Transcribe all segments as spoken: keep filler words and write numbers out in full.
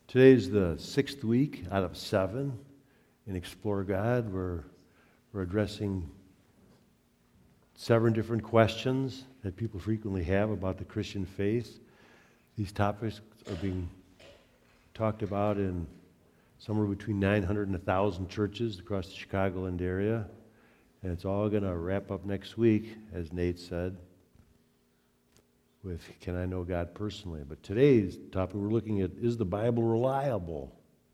Today's the sixth week out of seven in Explore God. We're, we're addressing seven different questions that people frequently have about the Christian faith. These topics are being talked about in somewhere between nine hundred and one thousand churches across the Chicagoland area. And it's all going to wrap up next week, as Nate said, with Can I Know God Personally? But today's topic we're looking at, is the Bible reliable?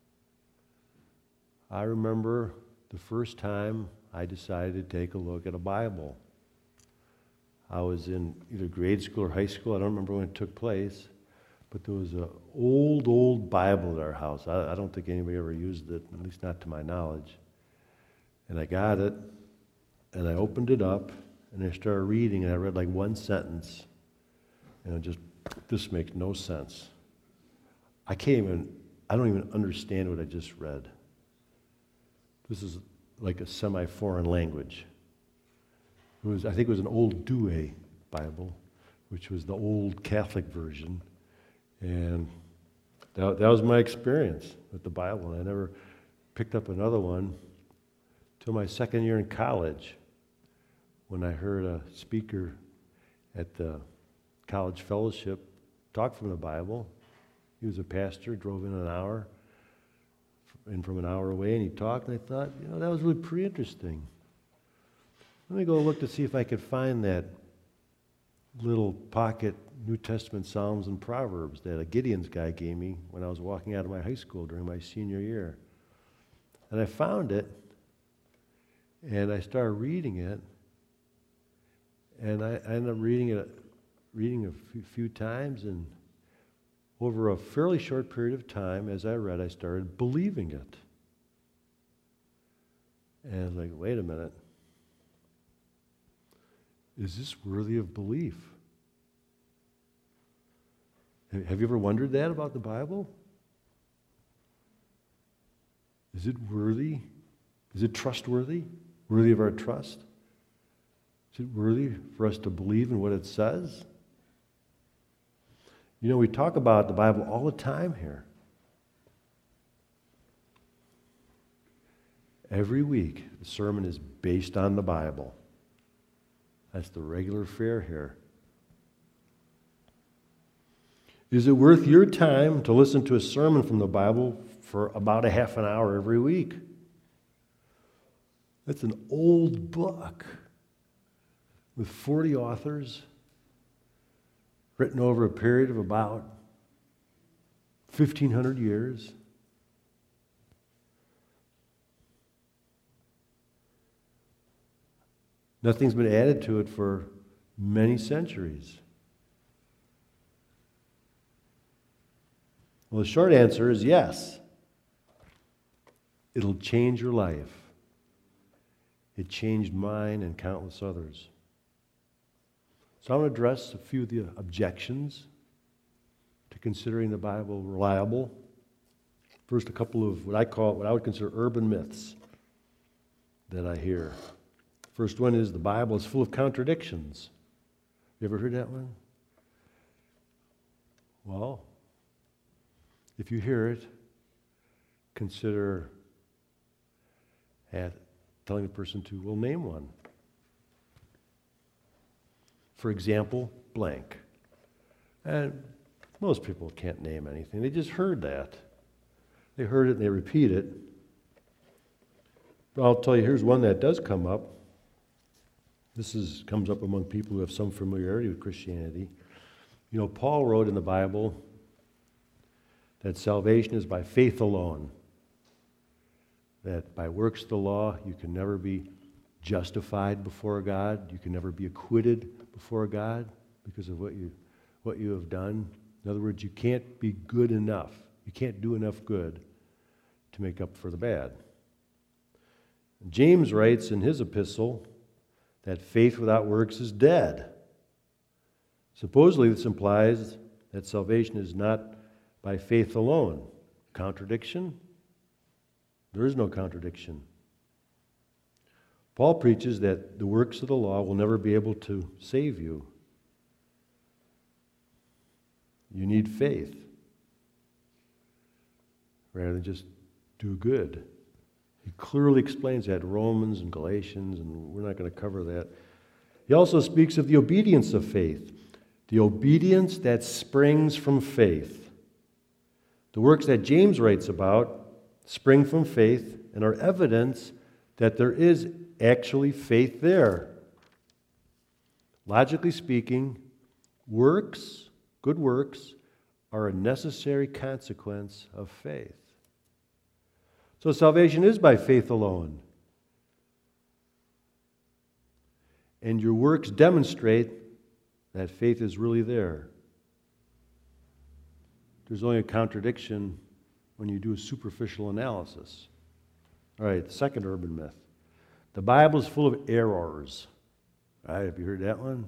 I remember the first time I decided to take a look at a Bible. I was in either grade school or high school. I don't remember when it took place. But there was an old, old Bible at our house. I, I don't think anybody ever used it, at least not to my knowledge. And I got it, and I opened it up, and I started reading, and I read like one sentence. And it just, this makes no sense. I can't even, I don't even understand what I just read. This is like a semi-foreign language. It was, I think it was an old Douay Bible, which was the old Catholic version. And that, that was my experience with the Bible. And I never picked up another one till my second year in college, when I heard a speaker at the college fellowship talk from the Bible. He was a pastor, drove in an hour, and from an hour away, and he talked, and I thought, you know, that was really pretty interesting. Let me go look to see if I could find that little pocket New Testament Psalms and Proverbs that a Gideon's guy gave me when I was walking out of my high school during my senior year. And I found it, and I started reading it, and I, I ended up reading it reading a few, few times, and over a fairly short period of time, as I read, I started believing it. And I was like, wait a minute. Is this worthy of belief? Have you ever wondered that about the Bible? Is it worthy? Is it trustworthy? Worthy of our trust? Is it worthy for us to believe in what it says? You know, we talk about the Bible all the time here. Every week, the sermon is based on the Bible. That's the regular fare here. Is it worth your time to listen to a sermon from the Bible for about a half an hour every week? That's an old book with forty authors, written over a period of about fifteen hundred years. Nothing's been added to it for many centuries. Well, the short answer is yes. It'll change your life. It changed mine and countless others. So I'm going to address a few of the objections to considering the Bible reliable. First, a couple of what I call, what I would consider urban myths that I hear. First one is the Bible is full of contradictions. You ever heard that one? Well, if you hear it, consider at telling the person to, well, name one. For example, blank. And most people can't name anything. They just heard that. They heard it and they repeat it. But I'll tell you, here's one that does come up. This is comes up among people who have some familiarity with Christianity. You know, Paul wrote in the Bible that salvation is by faith alone. That by works of the law, you can never be justified before God. You can never be acquitted before God because of what you what you have done. In other words, you can't be good enough. You can't do enough good to make up for the bad. James writes in his epistle that faith without works is dead. Supposedly this implies that salvation is not by faith alone. Contradiction? There is no contradiction. Paul preaches that the works of the law will never be able to save you. You need faith. rather than just do good. He clearly explains that in Romans and Galatians, and we're not going to cover that. He also speaks of the obedience of faith, the obedience that springs from faith. The works that James writes about spring from faith and are evidence that there is actually faith there. Logically speaking, works, good works, are a necessary consequence of faith. So salvation is by faith alone. And your works demonstrate that faith is really there. There's only a contradiction when you do a superficial analysis. All right, the second urban myth. The Bible is full of errors. All right, have you heard that one?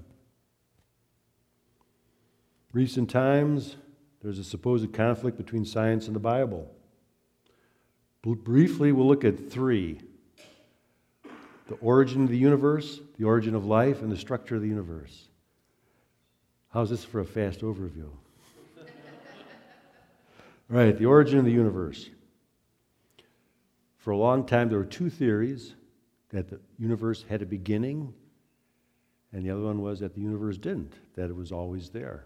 Recent times, there's a supposed conflict between science and the Bible. Briefly, we'll look at three. The origin of the universe, the origin of life, and the structure of the universe. How's this for a fast overview? Right, the origin of the universe. For a long time, there were two theories, that the universe had a beginning, and the other one was that the universe didn't, that it was always there.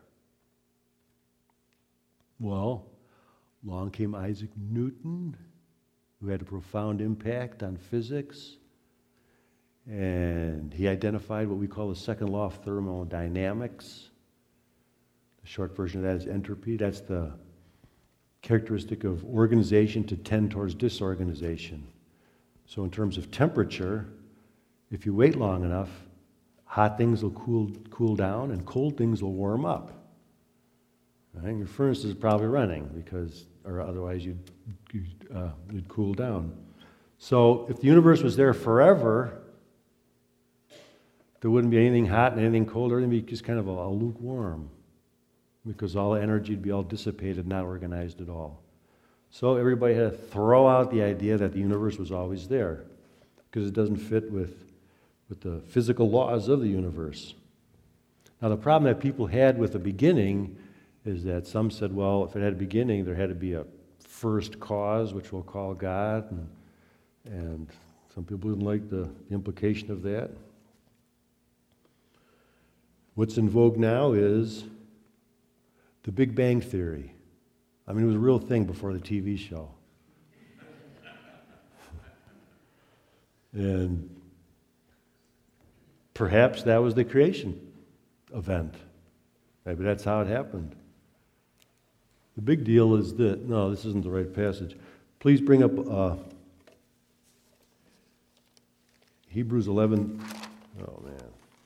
Well, along came Isaac Newton, who had a profound impact on physics, and he identified what we call the second law of thermodynamics. The short version of that is entropy. That's the characteristic of organization to tend towards disorganization. So in terms of temperature, if you wait long enough, hot things will cool, cool down and cold things will warm up. Right? Your furnace is probably running because, or otherwise you'd, you'd, uh, you'd cool down. So if the universe was there forever, there wouldn't be anything hot and anything cold, everything would be just kind of a, a lukewarm, because all the energy would be all dissipated, not organized at all. So everybody had to throw out the idea that the universe was always there, because it doesn't fit with, with the physical laws of the universe. Now the problem that people had with the beginning is that some said, well, if it had a beginning, there had to be a first cause, which we'll call God, and, and some people didn't like the implication of that. What's in vogue now is the Big Bang Theory. I mean, it was a real thing before the T V show. And perhaps that was the creation event. Maybe that's how it happened. The big deal is that, no, this isn't the right passage. Please bring up uh, Hebrews eleven. Oh, man.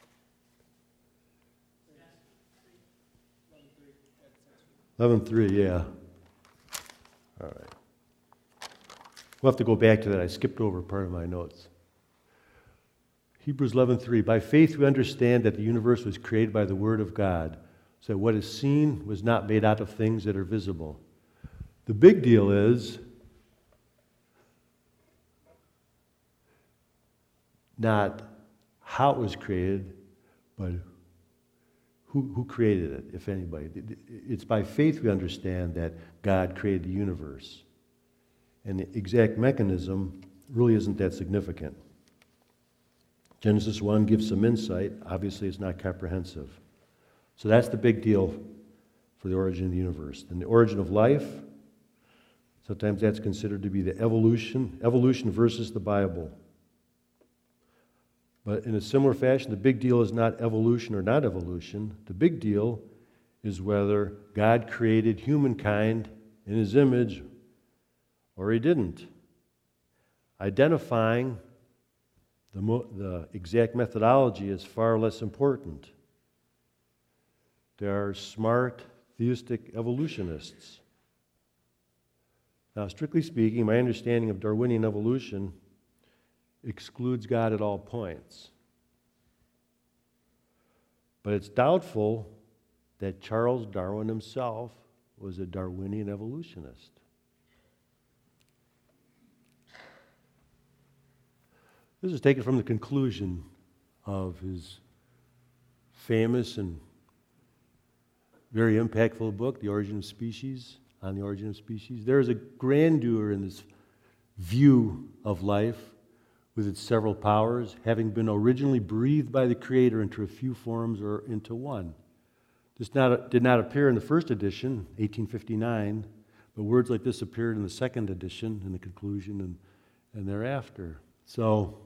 eleven three, yeah. All right. We'll have to go back to that. I skipped over part of my notes. Hebrews eleven three. By faith we understand that the universe was created by the Word of God, so that what is seen was not made out of things that are visible. The big deal is not how it was created, but Who, who created it, if anybody. It's by faith we understand that God created the universe. And the exact mechanism really isn't that significant. Genesis one gives some insight. Obviously, it's not comprehensive. So that's the big deal for the origin of the universe. And the origin of life, sometimes that's considered to be the evolution, evolution versus the Bible. But in a similar fashion, the big deal is not evolution or not evolution. The big deal is whether God created humankind in His image or He didn't. Identifying the, mo- the exact methodology is far less important. There are smart theistic evolutionists. Now, strictly speaking, my understanding of Darwinian evolution excludes God at all points. But it's doubtful that Charles Darwin himself was a Darwinian evolutionist. This is taken from the conclusion of his famous and very impactful book, The Origin of Species. on the origin of species. There is a grandeur in this view of life with its several powers, having been originally breathed by the Creator into a few forms or into one. This not, did not appear in the first edition, eighteen fifty-nine, but words like this appeared in the second edition, in the conclusion, and, and thereafter. So,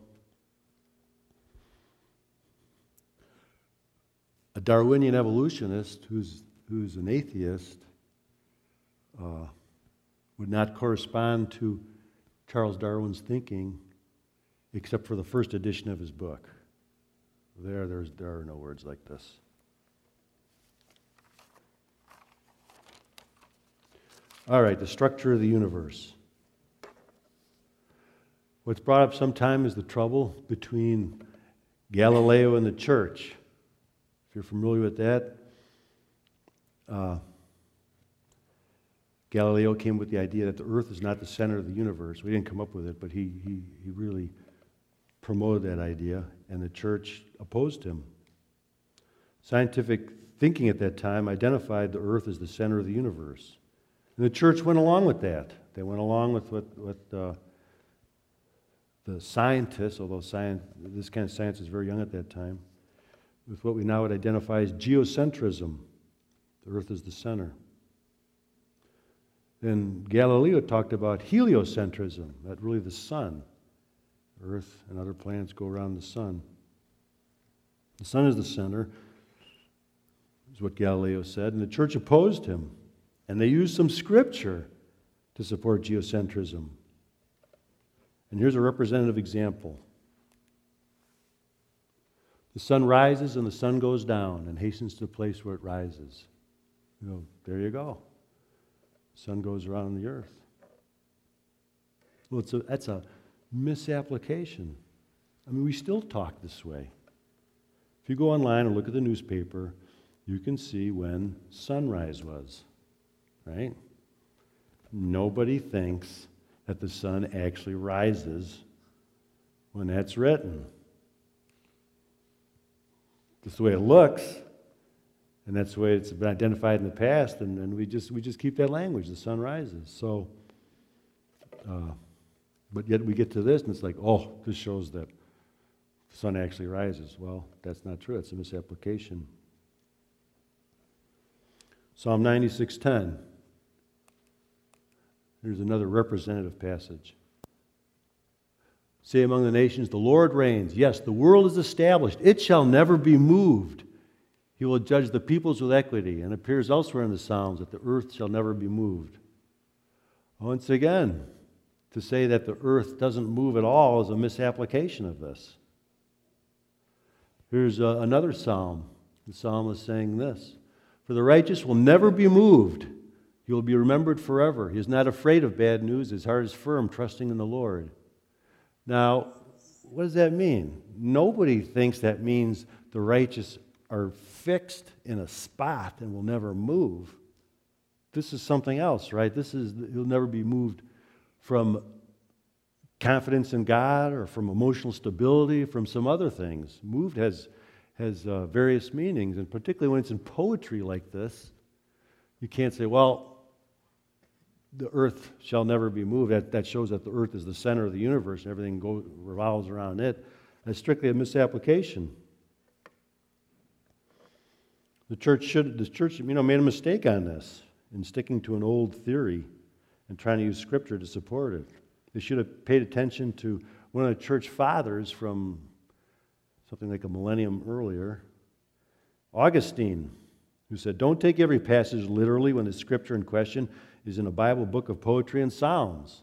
a Darwinian evolutionist who's, who's an atheist uh, would not correspond to Charles Darwin's thinking except for the first edition of his book. There, there's, there are no words like this. All right, the structure of the universe. What's brought up sometime is the trouble between Galileo and the church. If you're familiar with that, uh, Galileo came with the idea that the earth is not the center of the universe. We didn't come up with it, but he, he, he really promoted that idea, and the church opposed him. Scientific thinking at that time identified the earth as the center of the universe. And the church went along with that. They went along with what, what uh, the scientists, although science, this kind of science is very young at that time, with what we now would identify as geocentrism. The earth is the center. Then Galileo talked about heliocentrism, that really the sun. Earth and other planets go around the sun. The sun is the center, is what Galileo said, and the church opposed him. And they used some scripture to support geocentrism. And here's a representative example. The sun rises and the sun goes down and hastens to the place where it rises. You know, there you go. The sun goes around the earth. Well, it's a, that's a misapplication. I mean, we still talk this way. If you go online and look at the newspaper, you can see when sunrise was, right? Nobody thinks that the sun actually rises when that's written. That's the way it looks, and that's the way it's been identified in the past, and, and we just we just keep that language, the sun rises. So, uh, but yet we get to this, and it's like, oh, this shows that the sun actually rises. Well, that's not true. It's a misapplication. Psalm ninety-six ten. Here's another representative passage. Say among the nations, the Lord reigns. Yes, the world is established. It shall never be moved. He will judge the peoples with equity. And it appears elsewhere in the Psalms that the earth shall never be moved. Once again, to say that the earth doesn't move at all is a misapplication of this. Here's uh, another psalm. The psalmist saying this: for the righteous will never be moved. He will be remembered forever. He is not afraid of bad news. His heart is firm, trusting in the Lord. Now, what does that mean? Nobody thinks that means the righteous are fixed in a spot and will never move. This is something else, right? This is, he'll never be moved from confidence in God or from emotional stability, from some other things. Moved has, has uh, various meanings, and particularly when it's in poetry like this, you can't say, well, the earth shall never be moved. That, that shows that the earth is the center of the universe and everything goes, revolves around it. That's strictly a misapplication. The church should, the church, you know, made a mistake on this in sticking to an old theory and trying to use scripture to support it. They should have paid attention to one of the church fathers from something like a millennium earlier, Augustine, who said, don't take every passage literally when the scripture in question is in a Bible book of poetry and sounds.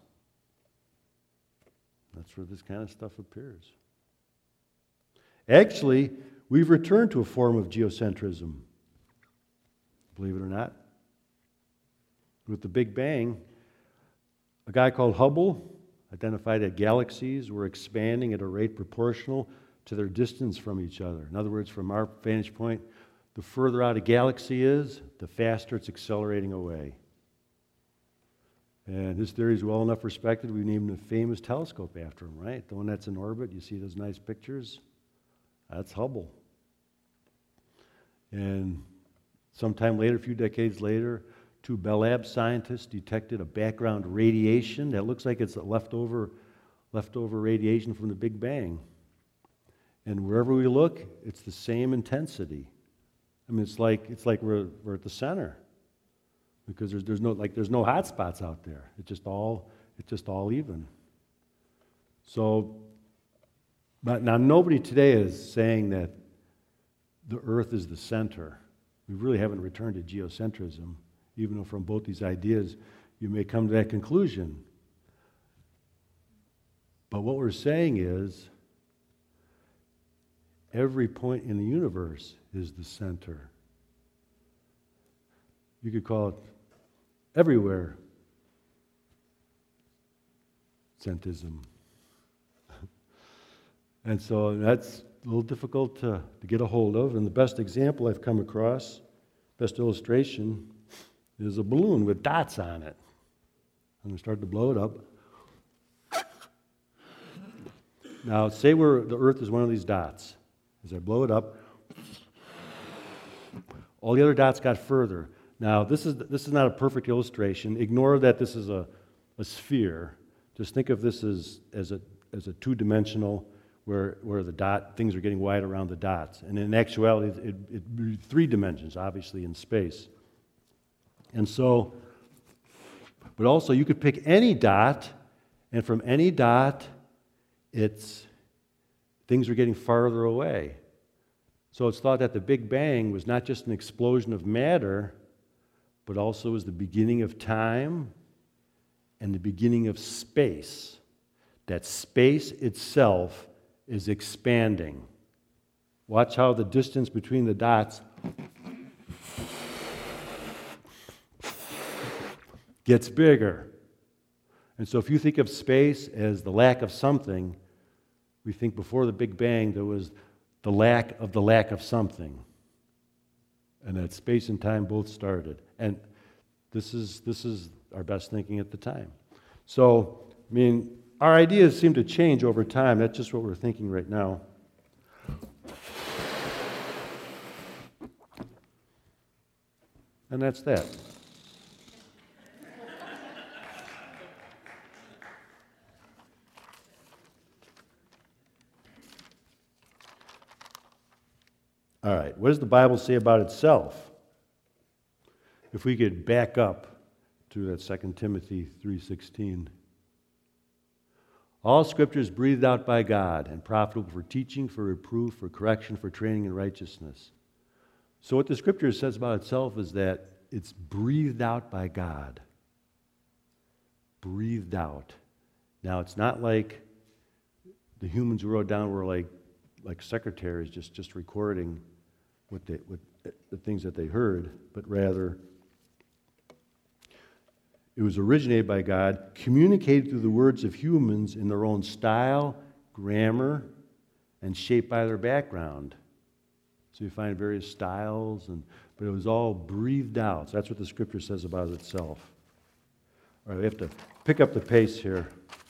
That's where this kind of stuff appears. Actually, we've returned to a form of geocentrism, believe it or not. With the Big Bang, a guy called Hubble identified that galaxies were expanding at a rate proportional to their distance from each other. In other words, from our vantage point, the further out a galaxy is, the faster it's accelerating away. And his theory is well enough respected, we named a famous telescope after him, right? The one that's in orbit, you see those nice pictures? That's Hubble. And sometime later, a few decades later, two Bell Labs scientists detected a background radiation that looks like it's a leftover, leftover radiation from the Big Bang. And wherever we look, it's the same intensity. I mean, it's like it's like we're we're at the center, because there's there's no like there's no hot spots out there. It's just all it's just all even. So, but now nobody today is saying that the Earth is the center. We really haven't returned to geocentrism, even though from both these ideas you may come to that conclusion. But what we're saying is every point in the universe is the center. You could call it everywhere centism. And so that's a little difficult to, to get a hold of. And the best example I've come across, best illustration, is a balloon with dots on it. I'm going to start to blow it up. Now, say we're, the Earth is one of these dots. As I blow it up, all the other dots got further. Now, this is this is not a perfect illustration. Ignore that this is a, a sphere. Just think of this as, as a as a two-dimensional, where where the dot things are getting wide around the dots. And in actuality, it, it, it three dimensions, obviously, in space. And so, but also you could pick any dot, and from any dot, it's things are getting farther away. So it's thought that the Big Bang was not just an explosion of matter, but also was the beginning of time and the beginning of space. That space itself is expanding. Watch how the distance between the dots gets bigger. And so if you think of space as the lack of something, we think before the Big Bang there was the lack of the lack of something. And that space and time both started. And this is this is our best thinking at the time. So, I mean, our ideas seem to change over time. That's just what we're thinking right now. And that's that. All right, what does the Bible say about itself? If we could back up to that Second Timothy three sixteen. All Scripture is breathed out by God and profitable for teaching, for reproof, for correction, for training in righteousness. So what the Scripture says about itself is that it's breathed out by God. Breathed out. Now, it's not like the humans who wrote down were like, like secretaries just, just recording what they, what, the things that they heard, but rather it was originated by God, communicated through the words of humans in their own style, grammar, and shaped by their background. So you find various styles, and but it was all breathed out. So that's what the Scripture says about itself. All right, we have to pick up the pace here.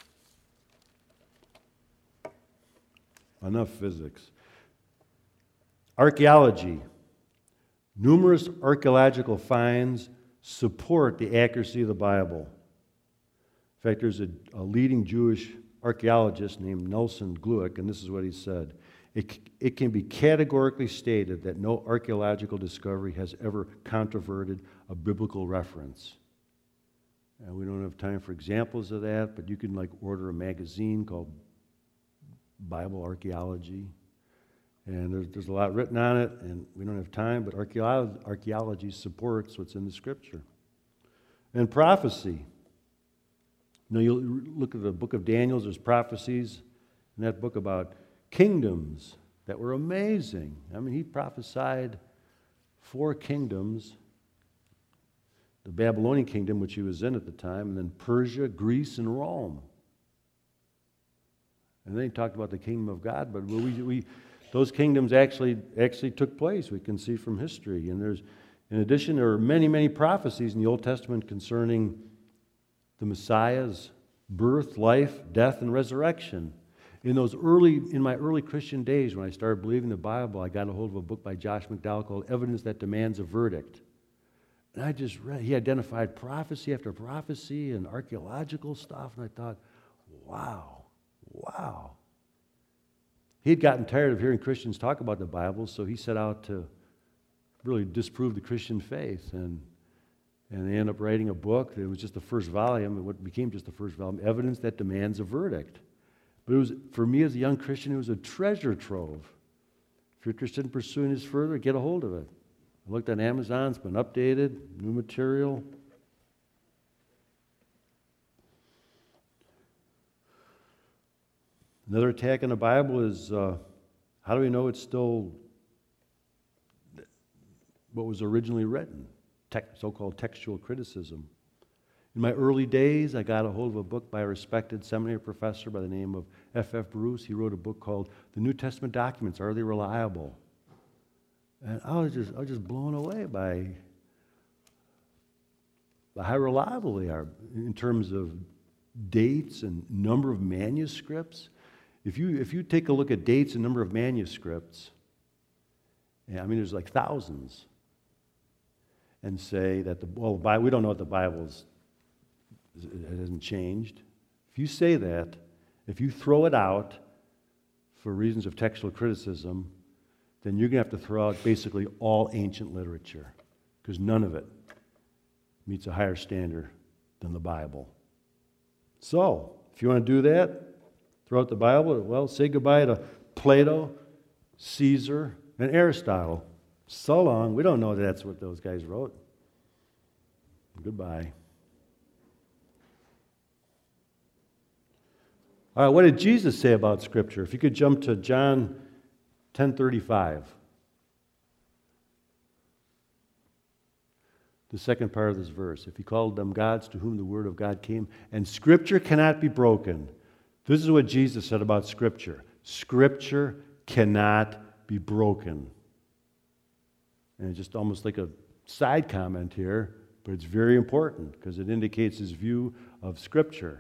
Enough physics. Archaeology. Numerous archaeological finds support the accuracy of the Bible. In fact, there's a, a leading Jewish archaeologist named Nelson Glueck, and this is what he said. It, it can be categorically stated that no archaeological discovery has ever controverted a biblical reference. And we don't have time for examples of that, but you can like order a magazine called Bible Archaeology. And there's, there's a lot written on it, and we don't have time, but archaeology, archaeology supports what's in the Scripture. And prophecy. You know, you look at the book of Daniel, there's prophecies in that book about kingdoms that were amazing. I mean, he prophesied four kingdoms, the Babylonian kingdom, which he was in at the time, and then Persia, Greece, and Rome. And then he talked about the kingdom of God, but we, we those kingdoms actually actually took place, we can see from history. And there's, in addition, there are many, many prophecies in the Old Testament concerning the Messiah's birth, life, death, and resurrection. In those early, in my early Christian days, when I started believing the Bible, I got a hold of a book by Josh McDowell called Evidence That Demands a Verdict. And I just read, he identified prophecy after prophecy and archaeological stuff, and I thought, wow, wow. He had gotten tired of hearing Christians talk about the Bible, so he set out to really disprove the Christian faith. And, and they ended up writing a book that was just the first volume, and what became just the first volume, Evidence That Demands a Verdict. But it was, for me as a young Christian, it was a treasure trove. If you're interested in pursuing this further, get a hold of it. I looked on Amazon, it's been updated, new material. Another attack on the Bible is, uh, how do we know it's still what was originally written? Tech, so-called textual criticism. In my early days, I got a hold of a book by a respected seminary professor by the name of F F Bruce. He wrote a book called The New Testament Documents, Are They Reliable? And I was just I was just blown away by, by how reliable they are in terms of dates and number of manuscripts. If you if you take a look at dates and number of manuscripts, yeah, I mean there's like thousands, and say that the well the Bible, we don't know what the Bible's it hasn't changed. If you say that, if you throw it out for reasons of textual criticism, then you're going to have to throw out basically all ancient literature, because none of it meets a higher standard than the Bible. So, if you want to do that, throw out the Bible, well, say goodbye to Plato, Caesar, and Aristotle. So long, we don't know that that's what those guys wrote. Goodbye. All right, what did Jesus say about Scripture? If you could jump to John ten thirty-five. The second part of this verse. If he called them gods to whom the word of God came, and Scripture cannot be broken. This is what Jesus said about Scripture. Scripture cannot be broken. And it's just almost like a side comment here, but it's very important because it indicates his view of Scripture.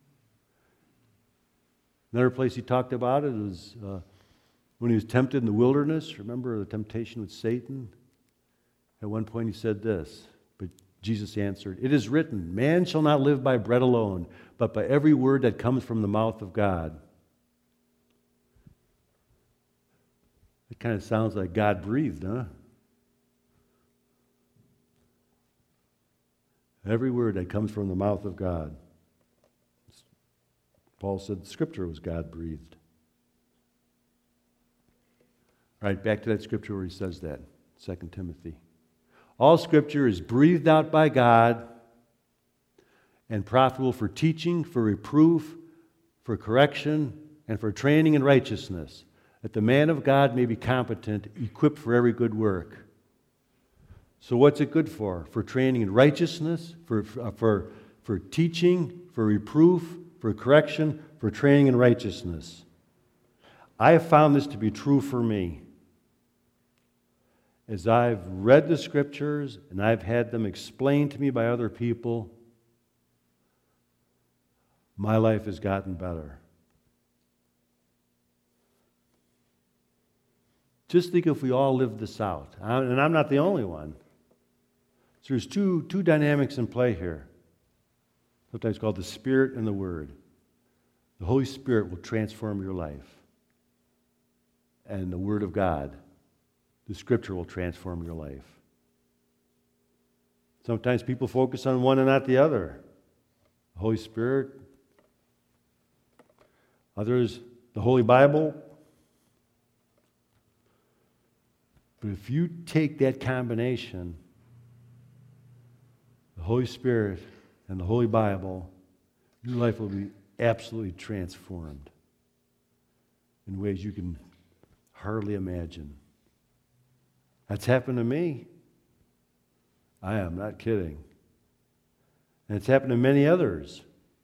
Another place he talked about it was uh, when he was tempted in the wilderness. Remember the temptation with Satan? At one point he said this, but Jesus answered, "It is written, man shall not live by bread alone, but by every word that comes from the mouth of God." It kind of sounds like God breathed, huh? Every word that comes from the mouth of God. Paul said Scripture was God-breathed. All right, back to that Scripture where he says that, Second Timothy. All Scripture is breathed out by God and profitable for teaching, for reproof, for correction, and for training in righteousness, that the man of God may be competent, equipped for every good work. So what's it good for? For training in righteousness, for, for, for teaching, for reproof, for correction, for training in righteousness. I have found this to be true for me. As I've read the Scriptures and I've had them explained to me by other people, my life has gotten better. Just think if we all lived this out. And I'm not the only one. So there's two, two dynamics in play here. Sometimes called the Spirit and the Word. The Holy Spirit will transform your life. And the Word of God, the Scripture, will transform your life. Sometimes people focus on one and not the other. The Holy Spirit. Others, the Holy Bible. But if you take that combination, the Holy Spirit and the Holy Bible, your life will be absolutely transformed in ways you can hardly imagine. That's happened to me. I am not kidding. And it's happened to many others.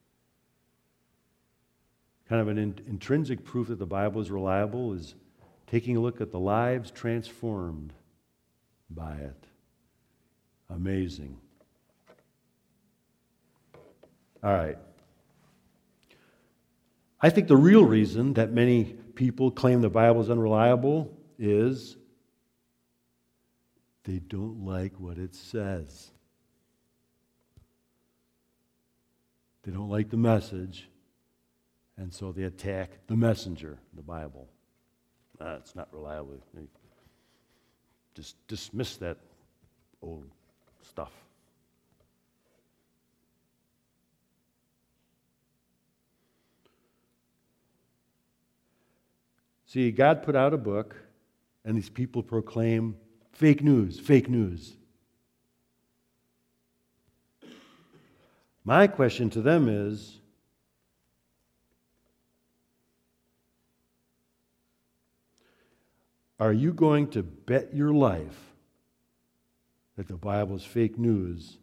Kind of an in- intrinsic proof that the Bible is reliable is taking a look at the lives transformed by it. Amazing. All right. I think the real reason that many people claim the Bible is unreliable is they don't like what it says. They don't like the message, and so they attack the messenger, the Bible. Ah, it's not reliable. They just dismiss that old stuff. See, God put out a book, and these people proclaim fake news, fake news. My question to them is, are you going to bet your life that the Bible is fake news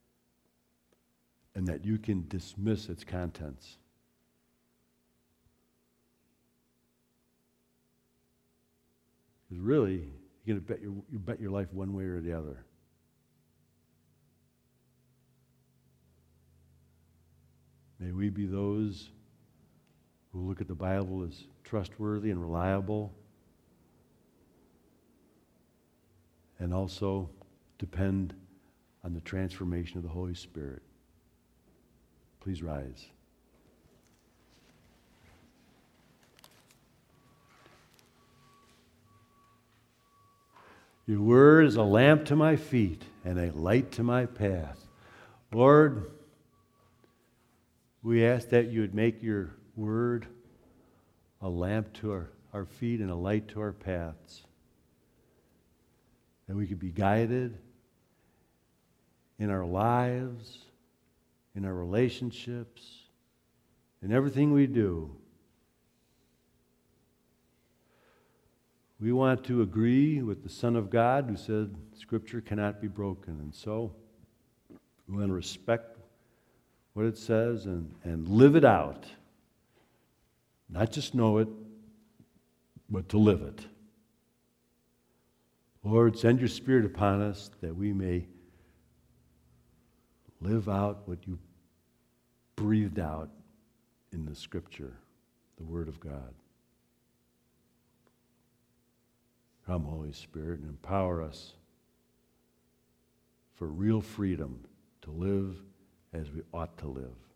and that you can dismiss its contents? Because really, you're going to bet your, you bet your life one way or the other. May we be those who look at the Bible as trustworthy and reliable, and also depend on the transformation of the Holy Spirit. Please rise. Your word is a lamp to my feet and a light to my path. Lord, we ask that you would make your word a lamp to our, our feet and a light to our paths. That we could be guided in our lives, in our relationships, in everything we do. We want to agree with the Son of God who said Scripture cannot be broken. And so we want to respect what it says and, and live it out. Not just know it, but to live it. Lord, send your Spirit upon us that we may live out what you breathed out in the Scripture, the Word of God. Come, Holy Spirit, and empower us for real freedom to live as we ought to live.